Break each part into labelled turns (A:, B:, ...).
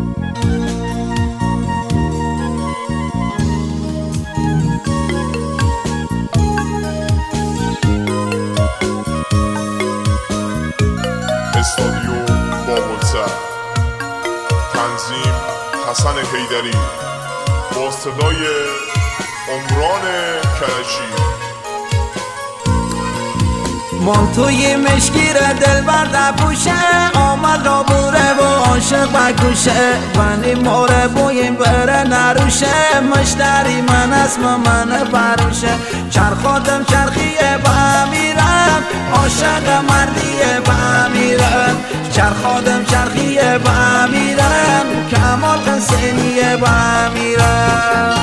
A: استادیوم بابلسر، تنظیم حسن حیدری، با صدای عمران کرجی.
B: مانتوی مشکیر دل برده پوشه، آمد را بوره و عاشق بکوشه، بنی موره بویم بره نروشه، مشتری من اسم من بروشه. چرخادم چرخیه بمیرم، عاشق مردیه بمیرم، چرخادم چرخیه بمیرم، کمال حسینیه بمیرم.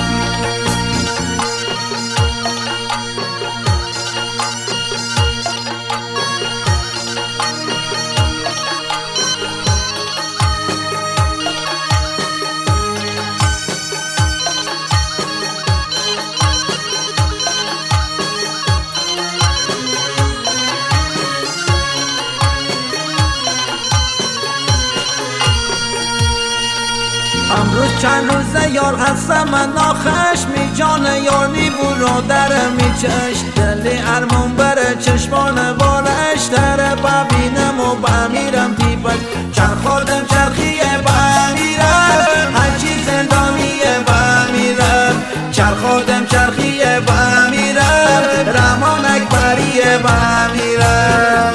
B: امروز چند روزه یار هستم من ناخشمی، جان یار نیبو در میچش، دلی ارمون بره چشمان بارش داره، ببینم و بمیرم دیبش. چرخادم چرخیه بمیرم، هرچی زندانیه بمیرم، چرخادم چرخیه بمیرم، رمان اکبریه بمیرم.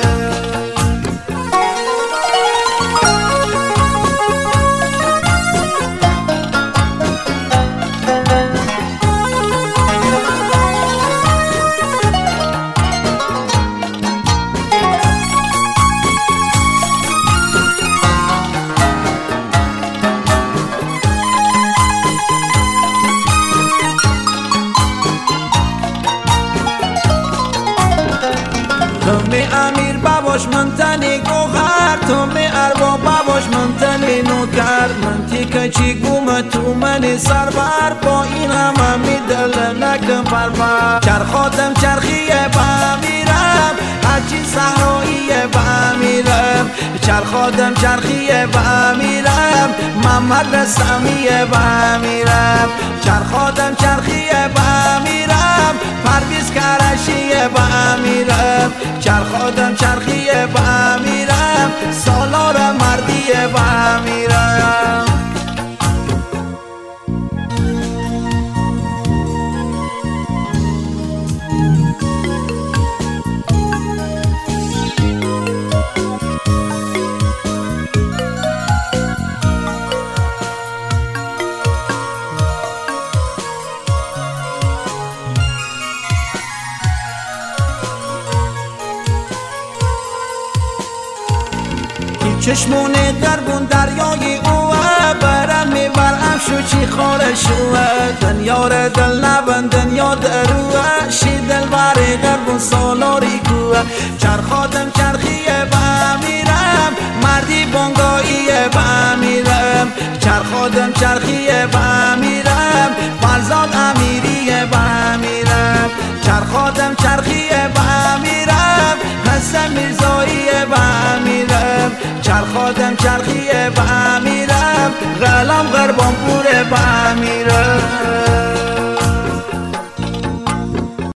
B: تو می امیر باباش من تنی گوهر، تو می اربا باباش من تنی نوکر، من تیکه چی گومه تو منی سربر، با این همه می دل نکن بربر. چرخادم چرخیه بمیرم، هرچی صحراییه بمیرم، چرخادم چرخیه بمیرم، محمد رستمیه بمیرم، چرخادم چرخیه بمیرم، پرویز کرشیه بمیرم، چرخادم چرخیه بمیرم، سالار مردیه بمیرم. چشمون دربون دریای اوه، برم میبرم شو چی خارشوه، دنیا را دل نبن دنیا دروه، شی دل بری دربون سالاری کوه. چرخادم چرخیه بمیرم، مردی بانگاییه بمیرم، چرخادم چرخیه بمیرم، فرزاد امیریه بمیرم، چرخادم چرخیه بمیرم، حسن میرزاییه بمیرم، چرخادم چرخیه بمیرم، غلام غربان پوره بمیرم.